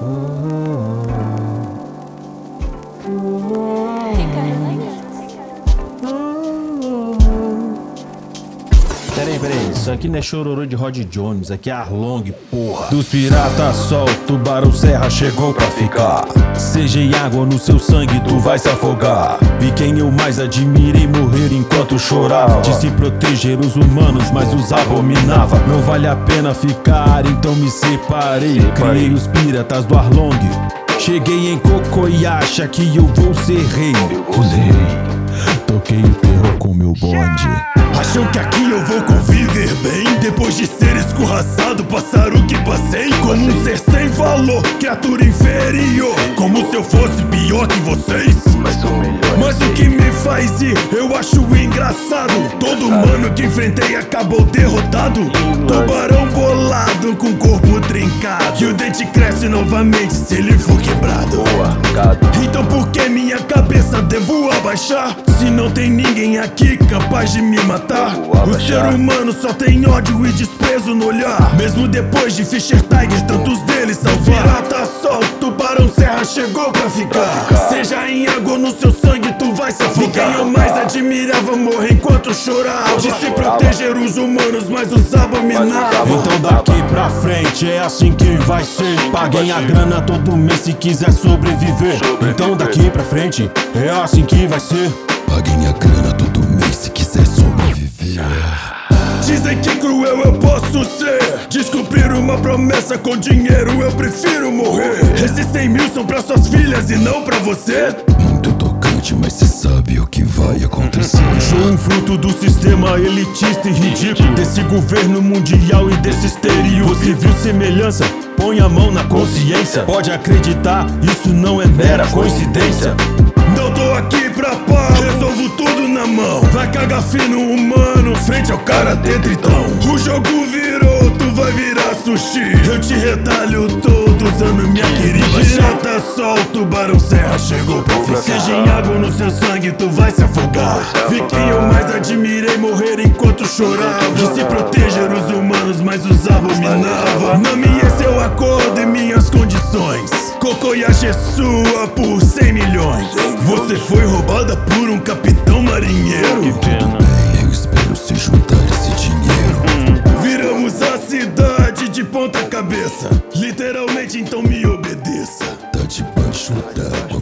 Peraí, isso aqui não é chororô de Rod Jones, aqui é Arlong, porra. Dos piratas sol, tubarão serra chegou pra ficar. Seja em água no seu sangue, tu vai se afogar. Vi quem eu mais admirei morrer enquanto chorava. De se proteger os humanos, mas os abominava. Não vale a pena ficar, então me separei. Criei os piratas do Arlong. Cheguei em Kokoyasha que eu vou ser rei. Toquei o terror com meu bonde. Acham que aqui eu vou conviver bem? Depois de ser escorraçado, passar o que passei. Como um ser sem valor, criatura inferior. Como se eu fosse pior que vocês. Mas o que me faz ir, eu acho engraçado. Todo mano que enfrentei acabou derrotado. Tubarão bolado com corpo trincado. E o dente cresce novamente se ele for quebrado. Então por que minha cabeça devo abaixar? Se não tem ninguém aqui capaz de me matar. O ser humano só tem ódio e desprezo no olhar. Mesmo depois de Fischer Tiger, tantos deles salvar. Pirata sol, tubarão serra chegou pra ficar. Seja em água ou no seu sangue, tu vai se afogar. Quem eu mais admirava morrer enquanto chorava. De se proteger os humanos, mas os abominava. Então daqui pra frente é assim que vai ser. Paguem a grana todo mês se quiser sobreviver. Então daqui pra frente é assim que vai ser. Paguem a grana todo mês se quiser sobreviver. Dizem que cruel eu posso ser. Descumprir uma promessa com dinheiro eu prefiro morrer. Esses 100 mil são pra suas filhas e não pra você. Muito tocante, mas cê sabe o que vai acontecer. Sou um fruto do sistema elitista e ridículo. Desse governo mundial e desse estereótipo. Você viu semelhança? Põe a mão na consciência. Pode acreditar, isso não é mera coincidência. Não tô aqui pra pau, resolvo tudo na mão. Vai cagar fino humano, frente ao karatê tritão. O jogo virou, tu vai virar sushi. Eu te retalho todo usando minha querida. Pirata sol, tubarão serra chegou pra ficar. Seja em água no seu sangue, tu vai se afogar. Vi quem eu mais admirei morrer enquanto chorava. De se proteger os humanos, mas os abominava. Na minha esse é o acordo e minhas condições. Kokoyasha é sua por 100 milhões. Você foi roubada por um capitão marinheiro. Tudo bem, eu espero se juntar esse dinheiro. Viramos a cidade de ponta cabeça. Literalmente, então me obedeça. Tá debaixo d'água.